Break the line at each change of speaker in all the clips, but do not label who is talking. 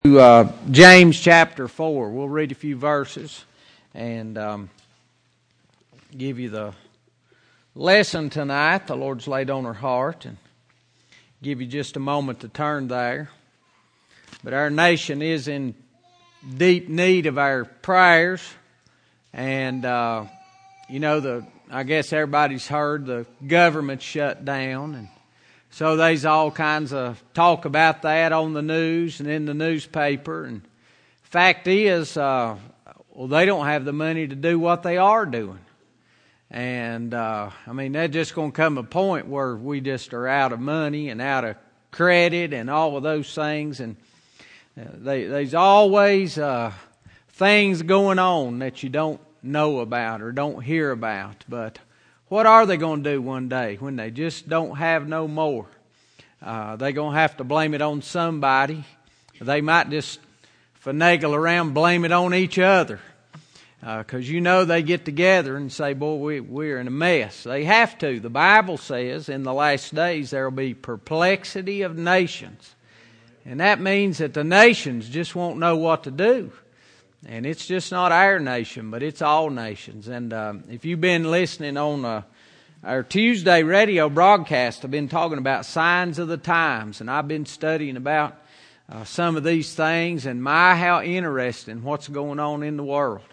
James chapter 4. We'll read a few verses and give you the lesson tonight the Lord's laid on our heart, and give you just a moment to turn there. But our nation is in deep need of our prayers, and I guess everybody's heard the government shut down, and so there's all kinds of talk about that on the news and in the newspaper. And fact is, they don't have the money to do what they are doing. And, there's just going to come a point where we just are out of money and out of credit and all of those things. And there's always things going on that you don't know about or don't hear about. But what are they going to do one day when they just don't have no more? They're going to have to blame it on somebody. They might just finagle around, blame it on each other. Because they get together and say, boy, we're in a mess. They have to. The Bible says in the last days there will be perplexity of nations. And that means that the nations just won't know what to do. And it's just not our nation, but it's all nations. And if you've been listening on our Tuesday radio broadcast, I've been talking about signs of the times. And I've been studying about some of these things, and how interesting what's going on in the world.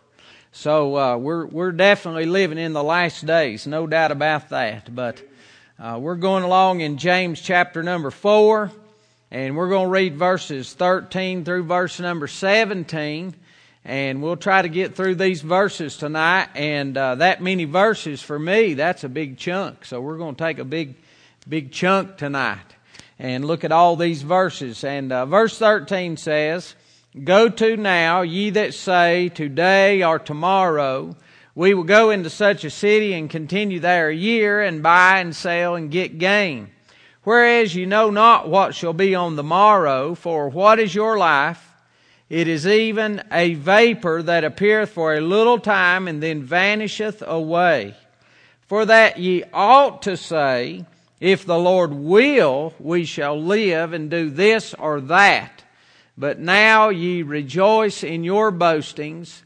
So we're definitely living in the last days, no doubt about that. But we're going along in James chapter number 4, and we're going to read verses 13 through verse number 17. And we'll try to get through these verses tonight. And that many verses for me, that's a big chunk. So we're going to take a big chunk tonight and look at all these verses. And verse 13 says, "Go to now, ye that say, today or tomorrow, we will go into such a city and continue there a year, and buy and sell and get gain. Whereas you know not what shall be on the morrow, for what is your life? It is even a vapor that appeareth for a little time and then vanisheth away. For that ye ought to say, if the Lord will, we shall live and do this or that. But now ye rejoice in your boastings.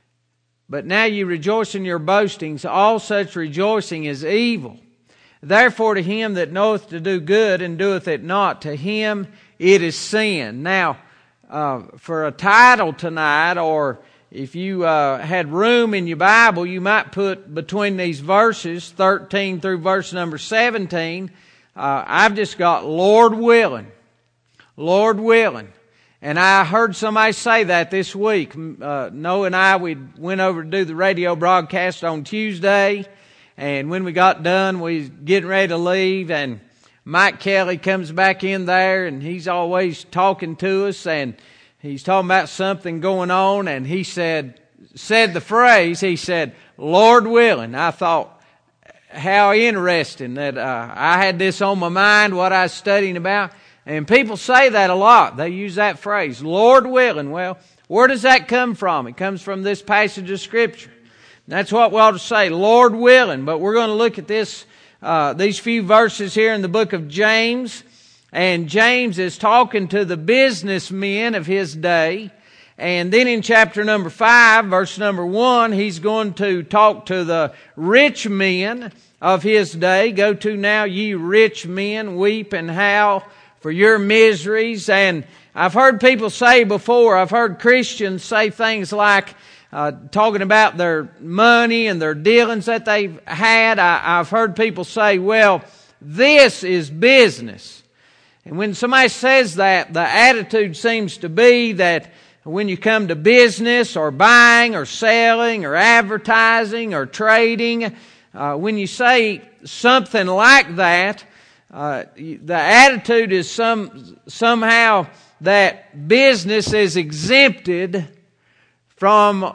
All such rejoicing is evil. Therefore to him that knoweth to do good and doeth it not, to him it is sin." Now, for a title tonight, or if you had room in your Bible, you might put between these verses, 13 through verse number 17, I've just got Lord willing. Lord willing. And I heard somebody say that this week. Noah and I, we went over to do the radio broadcast on Tuesday, and when we got done, we was getting ready to leave, and Mike Kelly comes back in there, and he's always talking to us, and he's talking about something going on, and he said the phrase, he said, "Lord willing." I thought, how interesting that I had this on my mind, what I was studying about. And people say that a lot. They use that phrase, Lord willing. Well, where does that come from? It comes from this passage of Scripture. That's what we ought to say, Lord willing. But we're going to look at these few verses here in the book of James. And James is talking to the businessmen of his day. And then in chapter number 5, verse number 1, he's going to talk to the rich men of his day. "Go to now, ye rich men, weep and howl for your miseries." And I've heard people say before, I've heard Christians say things like, talking about their money and their dealings that they've had. I've heard people say, well, this is business. And when somebody says that, the attitude seems to be that when you come to business or buying or selling or advertising or trading, when you say something like that, the attitude is somehow that business is exempted from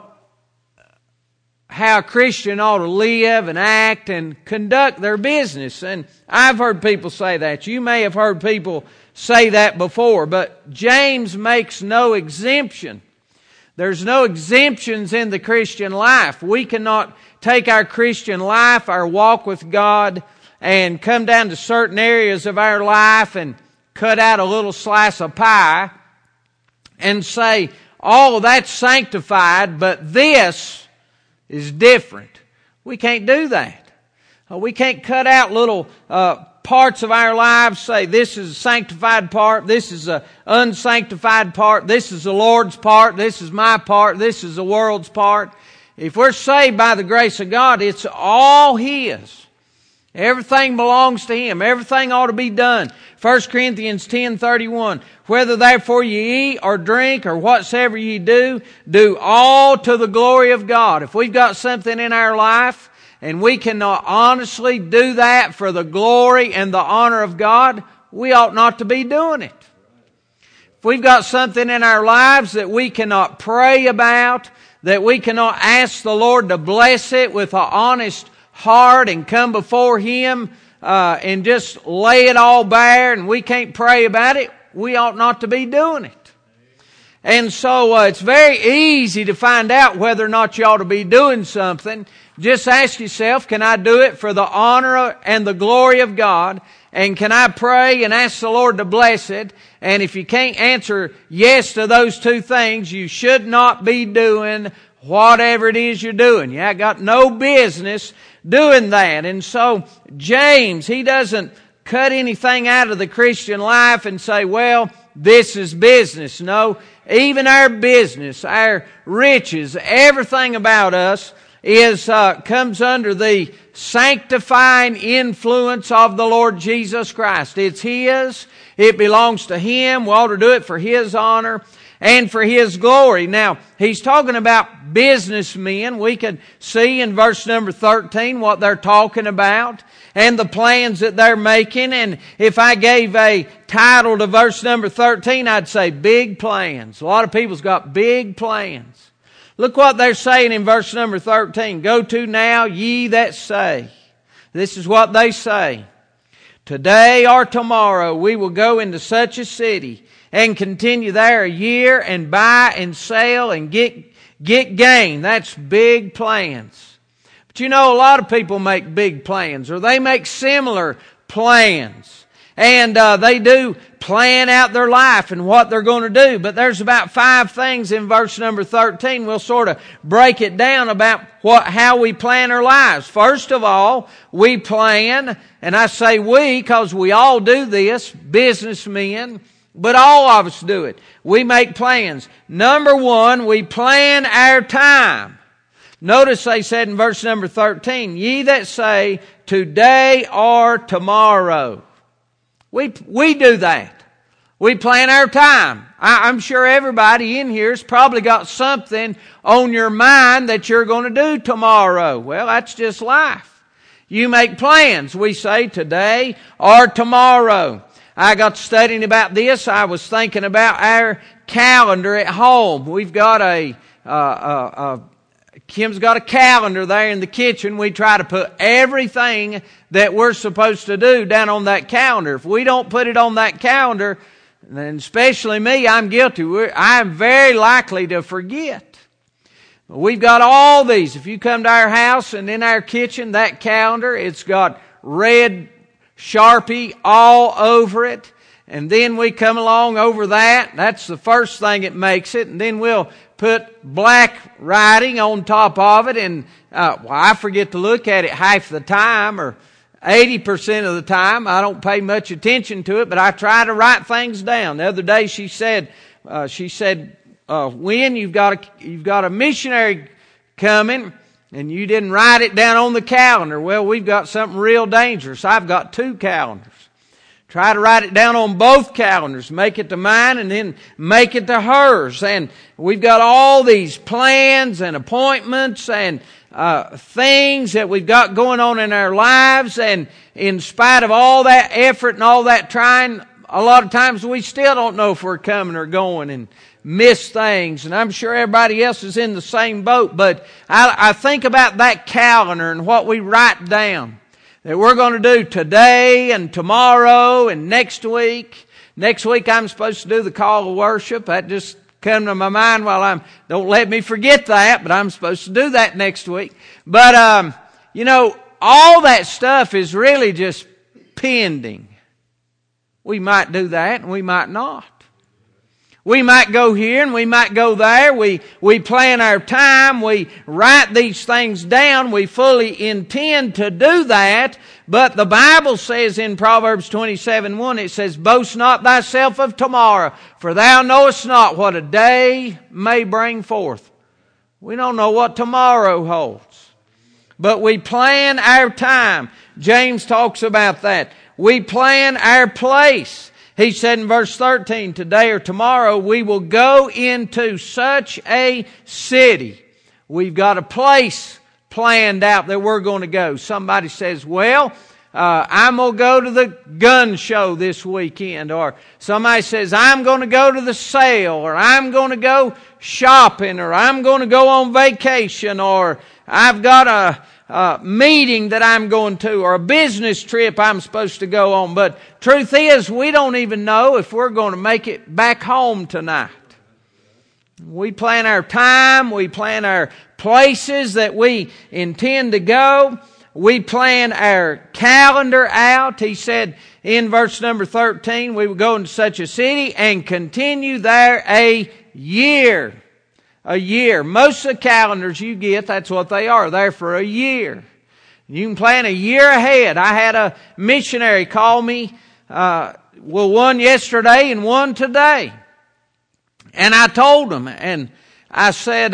how a Christian ought to live and act and conduct their business. And I've heard people say that. You may have heard people say that before, but James makes no exemption. There's no exemptions in the Christian life. We cannot take our Christian life, our walk with God, and come down to certain areas of our life and cut out a little slice of pie and say, oh, that's sanctified, but this is different. We can't do that. We can't cut out little parts of our lives, say this is a sanctified part, this is an unsanctified part, this is the Lord's part, this is my part, this is the world's part. If we're saved by the grace of God, it's all His. Everything belongs to Him. Everything ought to be done. 1 Corinthians 10:31. Whether therefore ye eat or drink or whatsoever ye do, do all to the glory of God. If we've got something in our life and we cannot honestly do that for the glory and the honor of God, we ought not to be doing it. If we've got something in our lives that we cannot pray about, that we cannot ask the Lord to bless it with an honest heart and come before Him and just lay it all bare, and we can't pray about it, we ought not to be doing it. And so it's very easy to find out whether or not you ought to be doing something. Just ask yourself, can I do it for the honor and the glory of God? And can I pray and ask the Lord to bless it? And if you can't answer yes to those two things, you should not be doing whatever it is you're doing. You ain't got no business doing that. And so James, he doesn't cut anything out of the Christian life and say, well, this is business. No, even our business, our riches, everything about us is comes under the sanctifying influence of the Lord Jesus Christ. It's His. It belongs to Him. We ought to do it for His honor and for His glory. Now, he's talking about businessmen. We can see in verse number 13 what they're talking about and the plans that they're making. And if I gave a title to verse number 13, I'd say big plans. A lot of people's got big plans. Look what they're saying in verse number 13. Go to now, ye that say. This is what they say. Today or tomorrow we will go into such a city and continue there a year and buy and sell and get gain. That's big plans. But you know, a lot of people make big plans, or they make similar plans. And they do plan out their life and what they're going to do. But there's about 5 things in verse number 13. We'll sort of break it down about how we plan our lives. First of all, we plan, and I say we because we all do this, businessmen, but all of us do it. We make plans. Number 1, we plan our time. Notice they said in verse number 13, ye that say today or tomorrow. We do that. We plan our time. I'm sure everybody in here has probably got something on your mind that you're going to do tomorrow. Well, that's just life. You make plans. We say today or tomorrow. I got studying about this. I was thinking about our calendar at home. We've got Kim's got a calendar there in the kitchen. We try to put everything that we're supposed to do down on that calendar. If we don't put it on that calendar, and especially me, I'm guilty. I'm very likely to forget. We've got all these. If you come to our house and in our kitchen, that calendar, it's got red Sharpie all over it. And then we come along over that. That's the first thing that makes it. And then we'll put black writing on top of it. And I forget to look at it half the time, or 80% of the time. I don't pay much attention to it, but I try to write things down. The other day she said, when you've got a missionary coming and you didn't write it down on the calendar. Well, we've got something real dangerous. I've got 2 calendars. Try to write it down on both calendars. Make it to mine and then make it to hers. And we've got all these plans and appointments and things that we've got going on in our lives. And in spite of all that effort and all that trying, a lot of times we still don't know if we're coming or going and miss things. And I'm sure everybody else is in the same boat. But I think about that calendar and what we write down that we're going to do today and tomorrow and next week. Next week I'm supposed to do the call to worship. That just come to my mind while don't let me forget that, but I'm supposed to do that next week. But, all that stuff is really just pending. We might do that and we might not. We might go here and we might go there. We plan our time. We write these things down. We fully intend to do that. But the Bible says in Proverbs 27:1, it says, "Boast not thyself of tomorrow, for thou knowest not what a day may bring forth." We don't know what tomorrow holds. But we plan our time. James talks about that. We plan our place. He said in verse 13, "Today or tomorrow we will go into such a city." We've got a place planned out that we're going to go. Somebody says, "Well, I'm going to go to the gun show this weekend." Or somebody says, "I'm going to go to the sale," or "I'm going to go shopping," or "I'm going to go on vacation," or "I've got a meeting that I'm going to," or a business trip I'm supposed to go on. But truth is, we don't even know if we're going to make it back home tonight. We plan our time. We plan our places that we intend to go. We plan our calendar out. He said in verse number 13, we will go into such a city and continue there a year. A year. Most of the calendars you get, that's what they are. They're for a year. You can plan a year ahead. I had a missionary call me, one yesterday and one today. And I told them, and I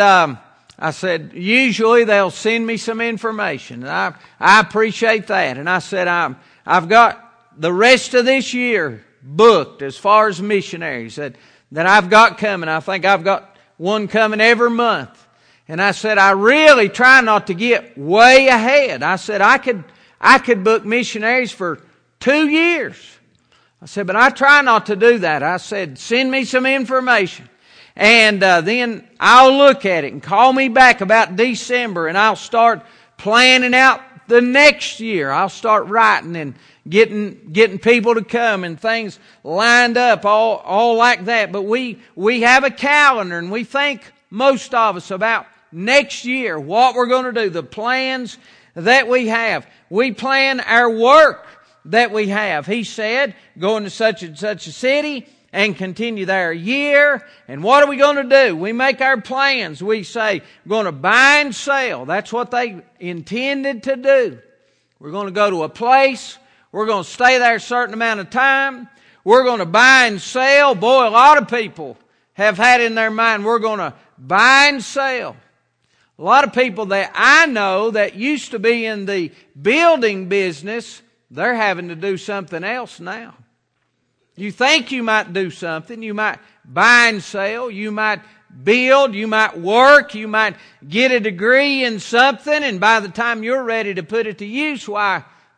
said, usually they'll send me some information. And I appreciate that. And I said, I've got the rest of this year booked as far as missionaries that I've got coming. I think I've got one coming every month. And I said, I really try not to get way ahead. I said, I could book missionaries for 2 years. I said, but I try not to do that. I said, send me some information. And then I'll look at it and call me back about December, and I'll start planning out the next year. I'll start writing and getting people to come and things lined up, all like that. But we have a calendar, and we think, most of us, about next year, what we're going to do, the plans that we have. We plan our work that we have. He said, go into such and such a city and continue there a year. And what are we going to do? We make our plans. We say, we're going to buy and sell. That's what they intended to do. We're going to go to a place. We're going to stay there a certain amount of time. We're going to buy and sell. Boy, a lot of people have had in their mind, we're going to buy and sell. A lot of people that I know that used to be in the building business, they're having to do something else now. You think you might do something. You might buy and sell. You might build. You might work. You might get a degree in something. And by the time you're ready to put it to use, why,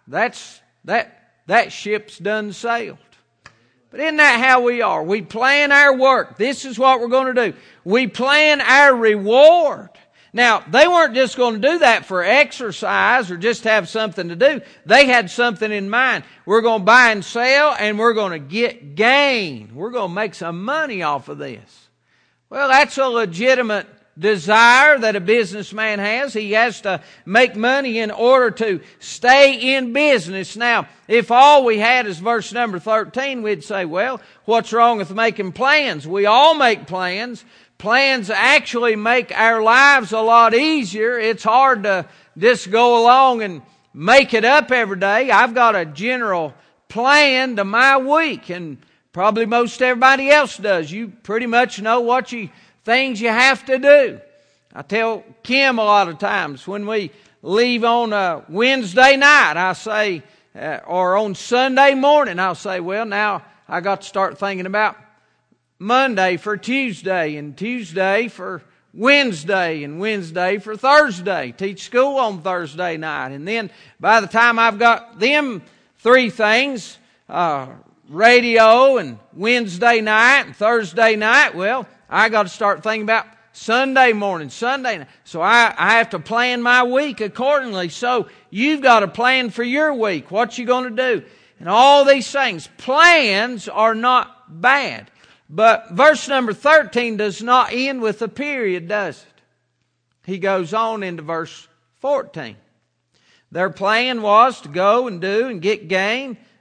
that ship's done sailed. But isn't that how we are? We plan our work. This is what we're going to do. We plan our reward. Now, they weren't just going to do that for exercise or just have something to do. They had something in mind. We're going to buy and sell, and we're going to get gain. We're going to make some money off of this. Well, that's a legitimate desire that a businessman has. He has to make money in order to stay in business. Now, if all we had is verse number 13, we'd say, well, what's wrong with making plans? We all make plans. Plans actually make our lives a lot easier. It's hard to just go along and make it up every day. I've got a general plan to my week, and probably most everybody else does. You pretty much know what things you have to do. I tell Kim a lot of times when we leave on a Wednesday night, I say, or on Sunday morning, I'll say, well, now I got to start thinking about Monday for Tuesday, and Tuesday for Wednesday, and Wednesday for Thursday. Teach school on Thursday night. And then by the time I've got them 3 things, radio and Wednesday night and Thursday night, well, I got to start thinking about Sunday morning, Sunday night. So I have to plan my week accordingly. So you've got to plan for your week. What you going to do? And all these things. Plans are not bad. But verse number 13 does not end with a period, does it? He goes on into verse 14. Their plan was to go and do and get gain.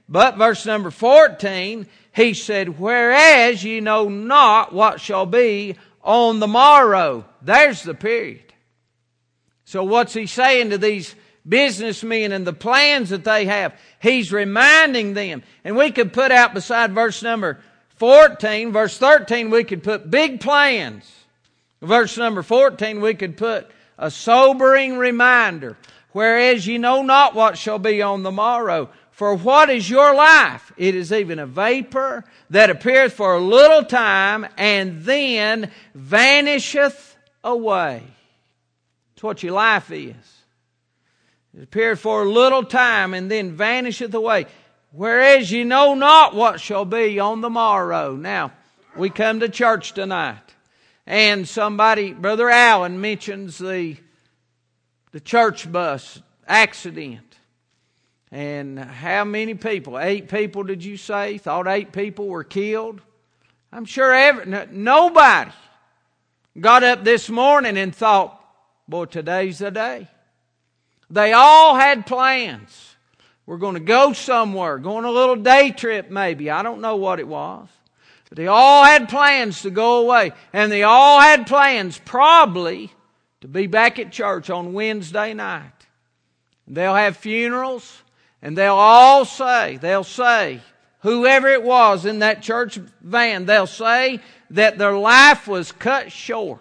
But verse number 14, he said, whereas ye know not what shall be on the morrow. There's the period. So what's he saying to these businessmen and the plans that they have? He's reminding them. And we could put out beside verse number 14, verse 13, we could put big plans. Verse number 14, we could put a sobering reminder. Whereas ye know not what shall be on the morrow. For what is your life? It is even a vapor that appeareth for a little time and then vanisheth away. That's what your life is. It appeareth for a little time and then vanisheth away. Whereas ye know not what shall be on the morrow. Now, we come to church tonight. And somebody, Brother Allen, mentions the church bus accident. And how many people? 8 people, did you say? Thought 8 people were killed? I'm sure nobody got up this morning and thought, boy, today's the day. They all had plans. We're going to go somewhere, go on a little day trip maybe. I don't know what it was. But they all had plans to go away. And they all had plans probably to be back at church on Wednesday night. They'll have funerals. And they'll say, whoever it was in that church van, they'll say that their life was cut short.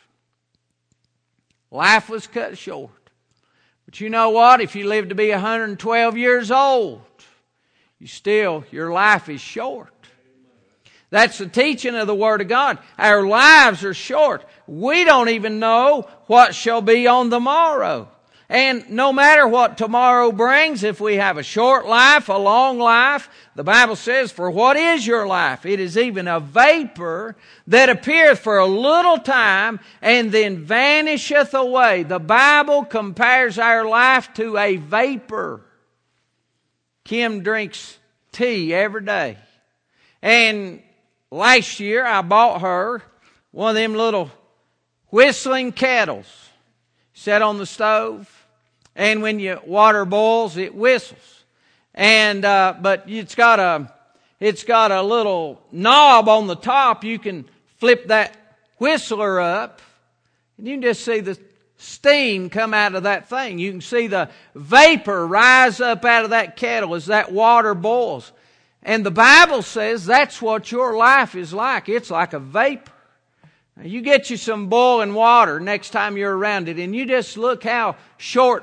Life was cut short. But you know what? If you live to be 112 years old, your life is short. That's the teaching of the Word of God. Our lives are short. We don't even know what shall be on the morrow. And no matter what tomorrow brings, if we have a short life, a long life, the Bible says, for what is your life? It is even a vapor that appeareth for a little time and then vanisheth away. The Bible compares our life to a vapor. Kim drinks tea every day. And last year I bought her one of them little whistling kettles. Set on the stove. And when your water boils, it whistles. And but it's got a little knob on the top. You can flip that whistler up, and you can just see the steam come out of that thing. You can see the vapor rise up out of that kettle as that water boils. And the Bible says that's what your life is like. It's like a vapor. Now, you get you some boiling water next time you're around it, and you just look how short.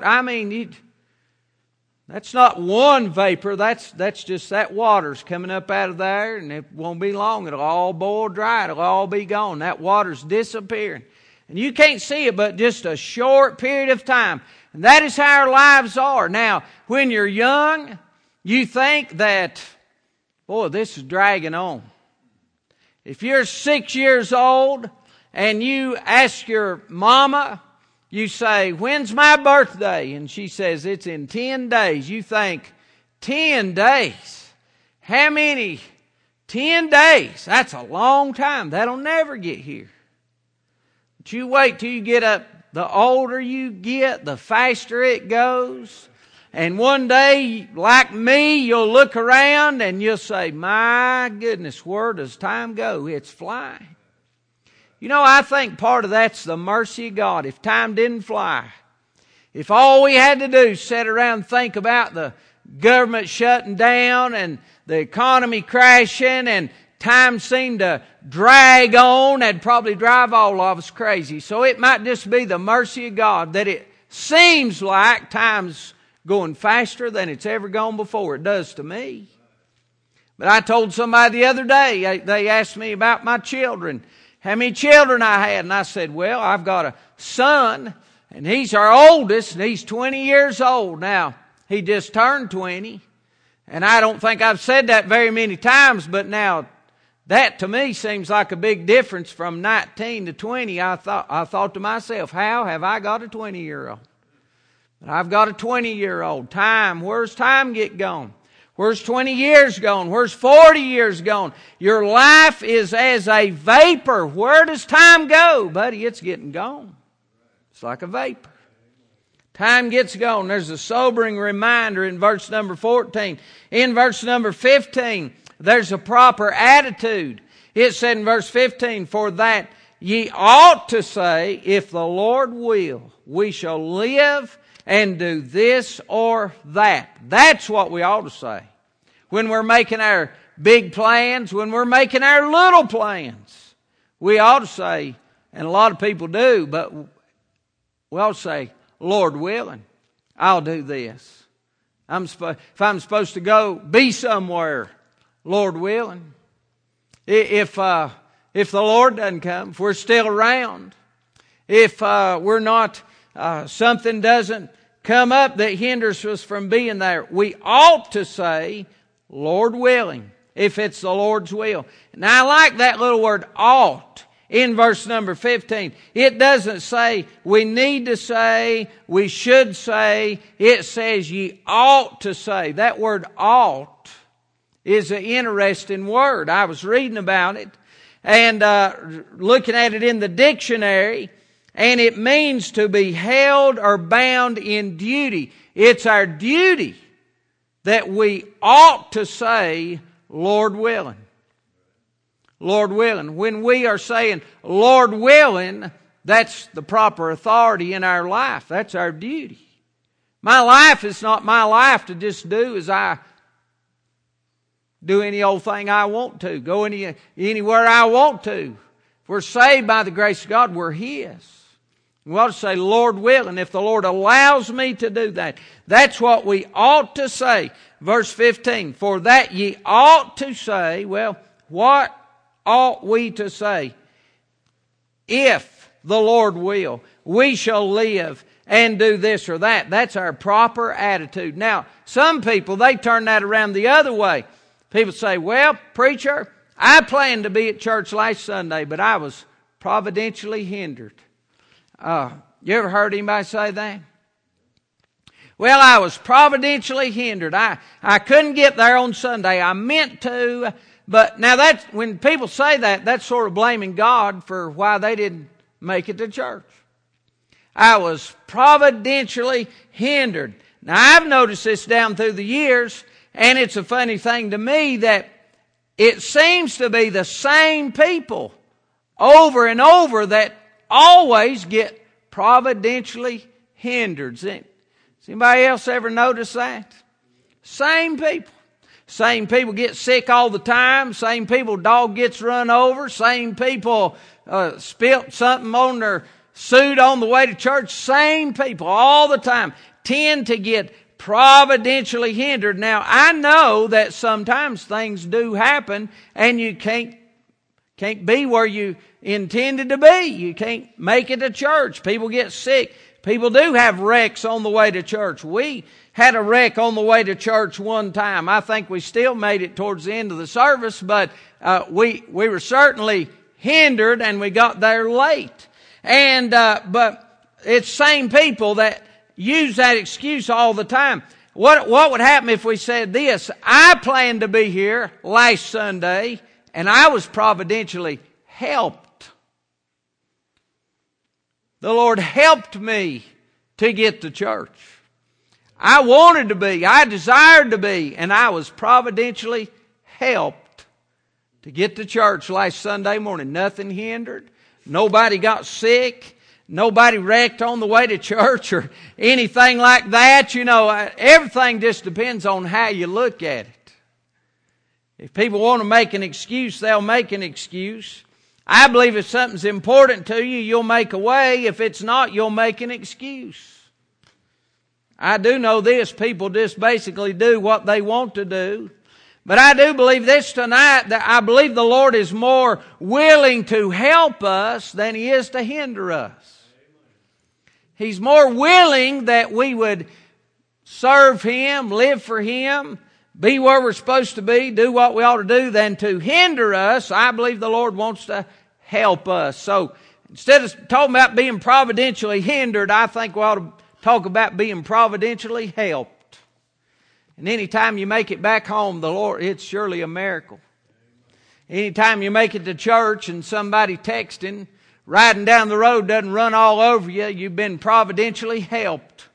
That's not one vapor. That's just that water's coming up out of there, and it won't be long. It'll all boil dry. It'll all be gone. That water's disappearing. And you can't see it but just a short period of time. And that is how our lives are. Now, when you're young, you think that, boy, this is dragging on. If you're 6 years old and you ask your mama, you say, when's my birthday? And she says, it's in 10 days. You think, 10 days? How many? 10 days. That's a long time. That'll never get here. But you wait till you get up. The older you get, the faster it goes. And one day, like me, you'll look around and you'll say, my goodness, where does time go? It's flying. You know, I think part of that's the mercy of God. If time didn't fly, if all we had to do is sit around and think about the government shutting down and the economy crashing and time seemed to drag on, that'd probably drive all of us crazy. So it might just be the mercy of God that it seems like time's going faster than it's ever gone before. It does to me. But I told somebody the other day, they asked me about my children, how many children I had. And I said, well, I've got a son, and he's our oldest, and he's 20 years old. Now, he just turned 20. And I don't think I've said that very many times, but now that to me seems like a big difference from 19 to 20. I thought to myself, how have I got a 20-year-old? I've got a 20-year-old. Time, where's time get gone? Where's 20 years gone? Where's 40 years gone? Your life is as a vapor. Where does time go? Buddy, it's getting gone. It's like a vapor. Time gets gone. There's a sobering reminder in verse number 14. In verse number 15, there's a proper attitude. It said in verse 15, for that ye ought to say, if the Lord will, we shall live and do this or that. That's what we ought to say. When we're making our big plans, when we're making our little plans, we ought to say, and a lot of people do, but we ought to say, Lord willing, I'll do this. If I'm supposed to go be somewhere, Lord willing. If the Lord doesn't come, if we're still around, if we're not, something doesn't come up that hinders us from being there, we ought to say, Lord willing, if it's the Lord's will. Now I like that little word ought. In verse number 15, it doesn't say we need to say, we should say. It says ye ought to say. That word ought is an interesting word. I was reading about it and looking at it in the dictionary, and it means to be held or bound in duty. It's our duty that we ought to say, Lord willing. Lord willing. When we are saying, Lord willing, that's the proper authority in our life. That's our duty. My life is not my life to just do as I do any old thing I want to. Go anywhere I want to. If we're saved by the grace of God, we're His. We ought to say, Lord willing, if the Lord allows me to do that. That's what we ought to say. Verse 15, for that ye ought to say, well, what ought we to say? If the Lord will, we shall live and do this or that. That's our proper attitude. Now, some people, they turn that around the other way. People say, well, preacher, I planned to be at church last Sunday, but I was providentially hindered. You ever heard anybody say that? Well, I was providentially hindered. I couldn't get there on Sunday. I meant to. But now that's, when people say that, that's sort of blaming God for why they didn't make it to church. I was providentially hindered. Now I've noticed this down through the years, and it's a funny thing to me that it seems to be the same people over and over that always get providentially hindered. Has anybody else ever noticed that? Same people. Same people get sick all the time. Same people, dog gets run over. Same people spilt something on their suit on the way to church. Same people all the time tend to get providentially hindered. Now, I know that sometimes things do happen and you can't be where you intended to be. You can't make it to church. People get sick. People do have wrecks on the way to church. We had a wreck on the way to church one time. I think we still made it towards the end of the service, but we were certainly hindered and we got there late. And but it's same people that use that excuse all the time. What would happen if we said this? I planned to be here last Sunday and I was providentially helped. The Lord helped me to get to church. I wanted to be, I desired to be, and I was providentially helped to get to church last Sunday morning. Nothing hindered. Nobody got sick. Nobody wrecked on the way to church or anything like that. You know, everything just depends on how you look at it. If people want to make an excuse, they'll make an excuse. I believe if something's important to you, you'll make a way. If it's not, you'll make an excuse. I do know this. People just basically do what they want to do. But I do believe this tonight, that I believe the Lord is more willing to help us than He is to hinder us. He's more willing that we would serve Him, live for Him, be where we're supposed to be, do what we ought to do, than to hinder us. I believe the Lord wants to help us. So instead of talking about being providentially hindered, I think we ought to talk about being providentially helped. And anytime you make it back home, the Lord, it's surely a miracle. Anytime you make it to church and somebody texting, riding down the road doesn't run all over you, you've been providentially helped.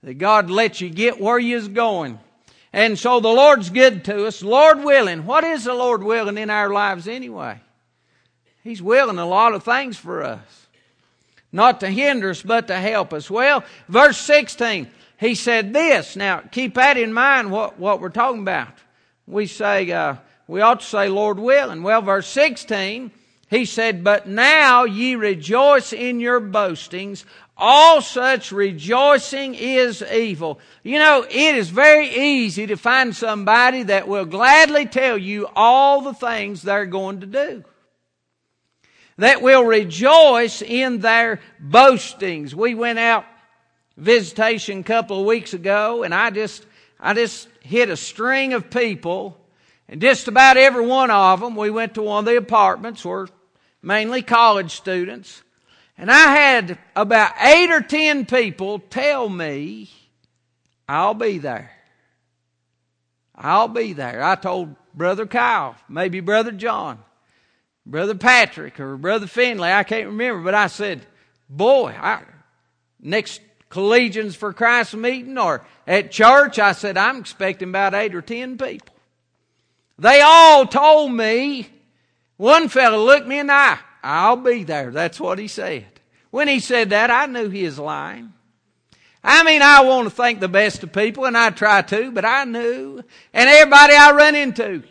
that God lets you get where you's going. And so the Lord's good to us. Lord willing. What is the Lord willing in our lives anyway? He's willing a lot of things for us. Not to hinder us, but to help us. Well, verse 16, he said this. Now, keep that in mind, what we're talking about. We say, we ought to say, Lord willing. Well, verse 16, he said, but now ye rejoice in your boastings. All such rejoicing is evil. You know, it is very easy to find somebody that will gladly tell you all the things they're going to do, that will rejoice in their boastings. We went out visitation a couple of weeks ago, and I just hit a string of people, and just about every one of them, we went to one of the apartments, were mainly college students, and I had about 8 or 10 people tell me, I'll be there. I'll be there. I told Brother Kyle, maybe Brother John, Brother Patrick, or Brother Finley, I can't remember, but I said, boy, next Collegians for Christ meeting or at church, I said, I'm expecting about 8 or 10 people. They all told me. One fellow looked me in the eye. I'll be there. That's what he said. When he said that, I knew he was lying. I mean, I want to think the best of people, and I try to, but I knew. And everybody I run into,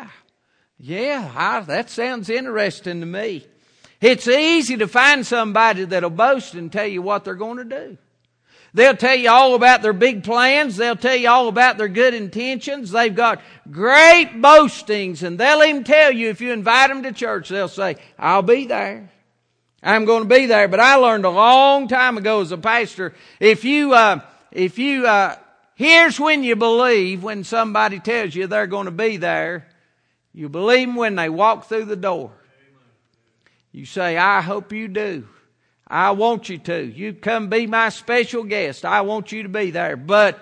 that sounds interesting to me. It's easy to find somebody that'll boast and tell you what they're going to do. They'll tell you all about their big plans. They'll tell you all about their good intentions. They've got great boastings, and they'll even tell you if you invite them to church, they'll say, I'll be there. I'm going to be there. But I learned a long time ago as a pastor, here's when you believe when somebody tells you they're going to be there. You believe them when they walk through the door. You say, I hope you do. I want you to. You come be my special guest. I want you to be there. But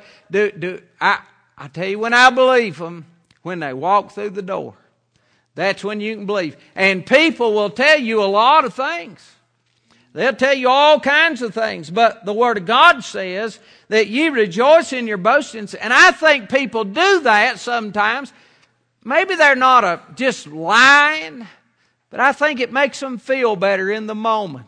I tell you when I believe them, when they walk through the door. That's when you can believe. And people will tell you a lot of things. They'll tell you all kinds of things. But the Word of God says that you rejoice in your boastings. And I think people do that sometimes. Maybe they're not just lying, but I think it makes them feel better in the moment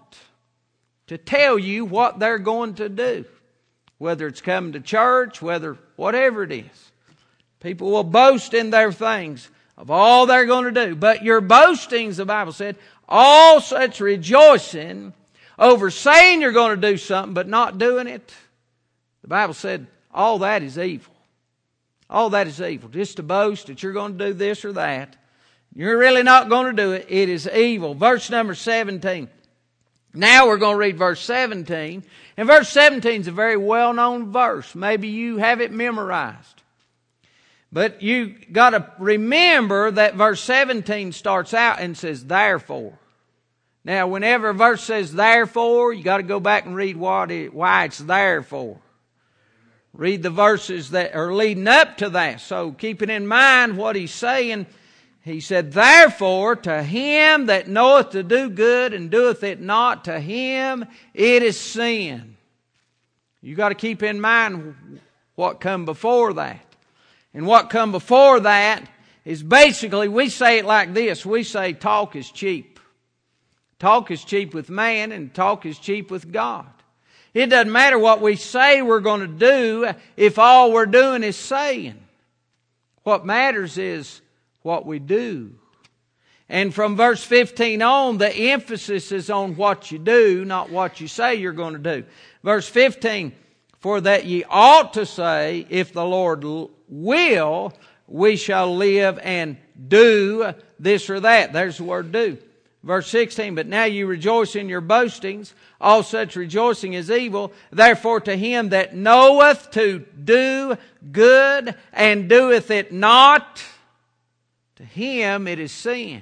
to tell you what they're going to do. Whether it's coming to church, whatever it is. People will boast in their things of all they're going to do. But your boastings, the Bible said, all such rejoicing over saying you're going to do something but not doing it. The Bible said all that is evil. All that is evil. Just to boast that you're going to do this or that. You're really not going to do it. It is evil. Verse number 17. Now we're going to read verse 17. And verse 17 is a very well-known verse. Maybe you have it memorized. But you got to remember that verse 17 starts out and says, therefore. Now, whenever a verse says therefore, you got to go back and read why it's there for. Read the verses that are leading up to that. So keeping in mind what he's saying, he said, therefore, to him that knoweth to do good and doeth it not, to him it is sin. You got to keep in mind what come before that. And what come before that is basically, we say it like this. We say talk is cheap. Talk is cheap with man and talk is cheap with God. It doesn't matter what we say we're going to do if all we're doing is saying. What matters is what we do. And from verse 15 on, the emphasis is on what you do, not what you say you're going to do. Verse 15, for that ye ought to say, if the Lord will, we shall live and do this or that. There's the word do. Verse 16, but now you rejoice in your boastings. All such rejoicing is evil. Therefore to him that knoweth to do good and doeth it not, to him it is sin.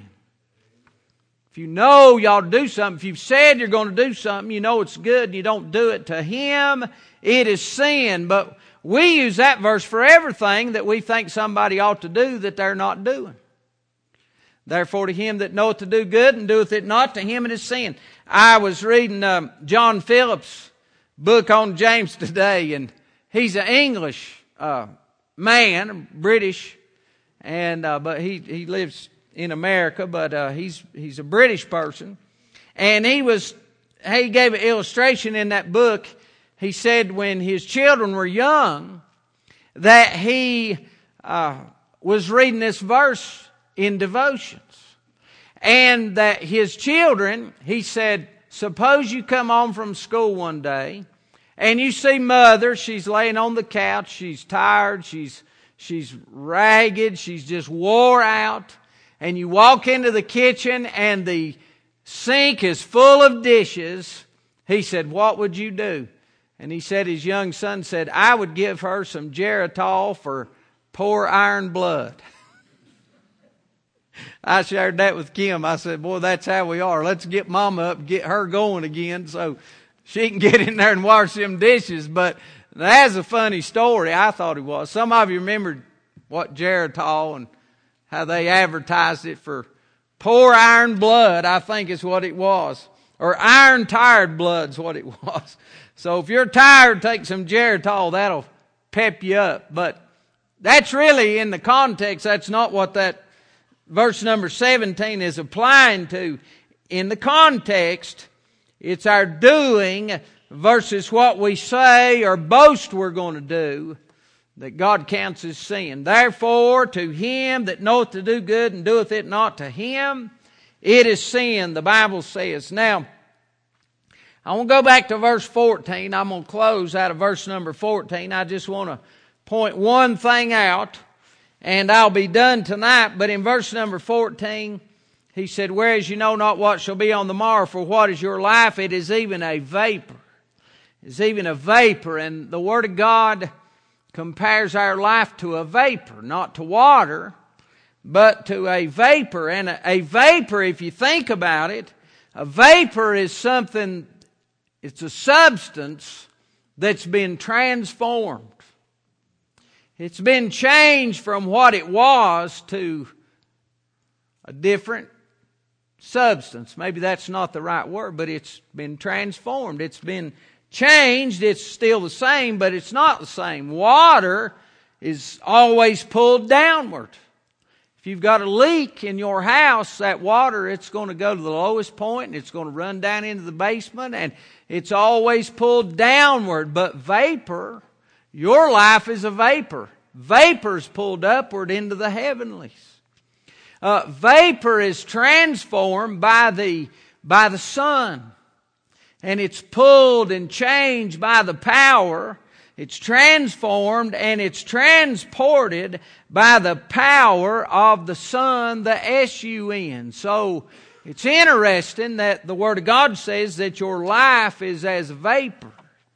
If you know you ought to do something, if you've said you're going to do something, you know it's good and you don't do it, to him it is sin. But we use that verse for everything that we think somebody ought to do that they're not doing. Therefore to him that knoweth to do good and doeth it not, to him it is sin. I was reading John Phillips' book on James today, and he's an English man, British, and but he lives in America, but he's a British person, and he gave an illustration in that book. He said when his children were young that he was reading this verse in devotions, and that his children, he said, suppose you come home from school one day and you see Mother, she's laying on the couch, she's tired, she's ragged, she's just wore out, and you walk into the kitchen and the sink is full of dishes. He said, what would you do? And he said, his young son said, I would give her some Geritol for poor iron blood. I shared that with Kim. I said, boy, that's how we are. Let's get Mama up, get her going again so she can get in there and wash them dishes. But that's a funny story. I thought it was. Some of you remember what Geritol and how they advertised it for poor iron blood, I think is what it was. Or iron tired blood's what it was. So if you're tired, take some Geritol. That'll pep you up. But that's really, in the context, that's not what that verse number 17 is applying to. In the context, it's our doing versus what we say or boast we're going to do that God counts as sin. Therefore, to him that knoweth to do good and doeth it not, to him it is sin, the Bible says. Now, I want to go back to verse 14. I'm going to close out of verse number 14. I just want to point one thing out, and I'll be done tonight. But in verse number 14, he said, whereas you know not what shall be on the morrow, for what is your life? It is even a vapor. It's even a vapor. And the Word of God compares our life to a vapor, not to water, but to a vapor. And a vapor, if you think about it, a vapor is something, it's a substance that's been transformed. It's been changed from what it was to a different substance. Maybe that's not the right word, but it's been transformed. It's been changed. It's still the same, but it's not the same. Water is always pulled downward. If you've got a leak in your house, that water, it's going to go to the lowest point and it's going to run down into the basement, and it's always pulled downward. But vapor, your life is a vapor. Vapor's pulled upward into the heavenlies. Vapor is transformed by the sun. And it's pulled and changed by the power. It's transformed and it's transported by the power of the sun, the S-U-N. So it's interesting that the Word of God says that your life is as vapor.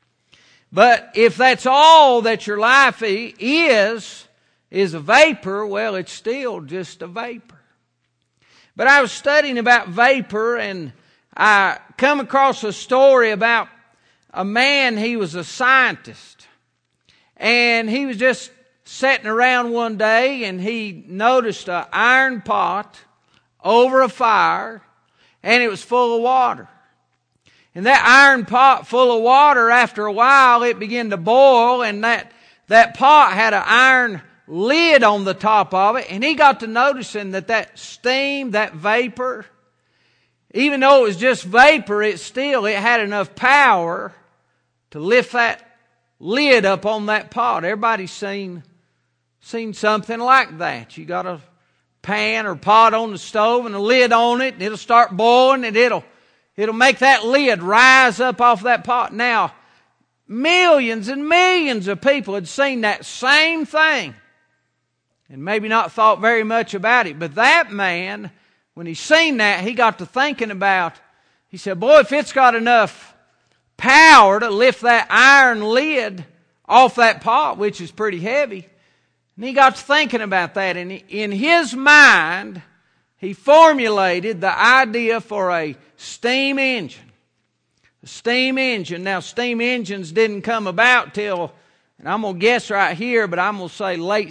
But if that's all that your life is a vapor, well, it's still just a vapor. But I was studying about vapor, and I come across a story about a man. He was a scientist, and he was just sitting around one day, and he noticed an iron pot over a fire, and it was full of water. And that iron pot full of water, after a while, it began to boil, and that pot had an iron lid on the top of it, and he got to noticing that steam, that vapor, even though it was just vapor, it had enough power to lift that lid up on that pot. Everybody's seen something like that. You got a pan or pot on the stove and a lid on it, and it'll start boiling, and it'll make that lid rise up off that pot. Now, millions and millions of people had seen that same thing and maybe not thought very much about it. But that man, when he seen that, he got to thinking about, he said, boy, if it's got enough power to lift that iron lid off that pot, which is pretty heavy. And he got to thinking about that. And in his mind, he formulated the idea for a steam engine. A steam engine. Now, steam engines didn't come about till, and I'm going to guess right here, but I'm going to say late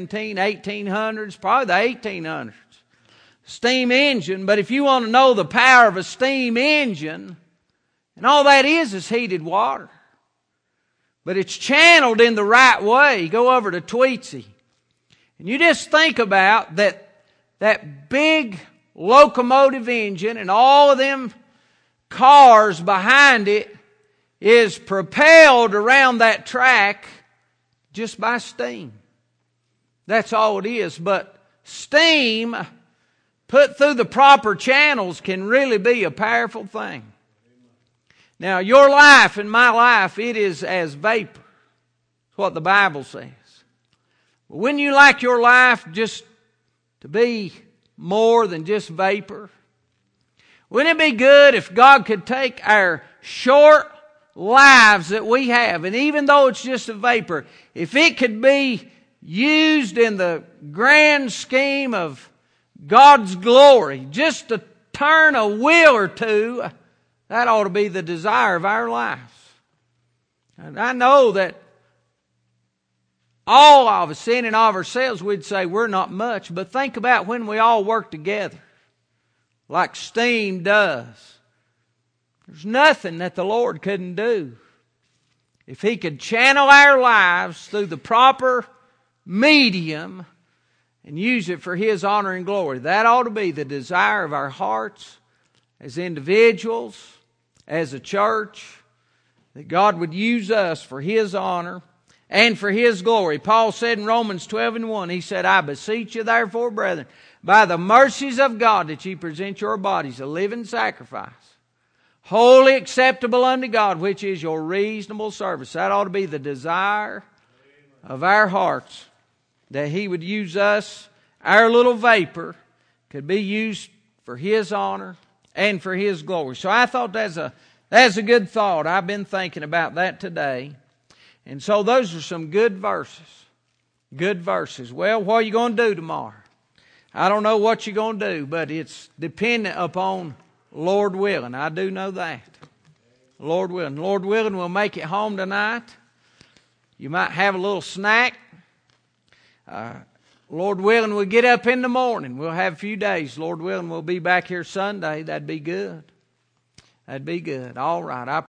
1800s, probably the 1800s. Steam engine. But if you want to know the power of a steam engine, and all that is heated water. but it's channeled in the right way. Go over to Tweetsie. And you just think about that big locomotive engine and all of them cars behind it is propelled around that track just by steam. That's all it is. But steam put through the proper channels can really be a powerful thing. Now, your life and my life, it is as vapor. That's what the Bible says. But wouldn't you like your life just to be more than just vapor? Wouldn't it be good if God could take our short lives that we have, and even though it's just a vapor, if it could be used in the grand scheme of God's glory, just to turn a wheel or two, that ought to be the desire of our lives. And I know that all of us, in and of ourselves, we'd say we're not much, but think about when we all work together, like steam does. There's nothing that the Lord couldn't do. If He could channel our lives through the proper medium and use it for His honor and glory, that ought to be the desire of our hearts as individuals, as a church, that God would use us for His honor and for His glory. Paul said in Romans 12:1, he said, I beseech you therefore, brethren, by the mercies of God, that ye present your bodies a living sacrifice, wholly acceptable unto God, which is your reasonable service. That ought to be the desire of our hearts, that He would use us, our little vapor, could be used for His honor and for His glory. So I thought that's a good thought. I've been thinking about that today. And so those are some good verses. Good verses. Well, what are you going to do tomorrow? I don't know what you're going to do, but it's dependent upon Lord willing. I do know that. Lord willing. Lord willing, we'll make it home tonight. You might have a little snack. Lord willing, we'll get up in the morning. We'll have a few days. Lord willing, we'll be back here Sunday. That'd be good. That'd be good. All right.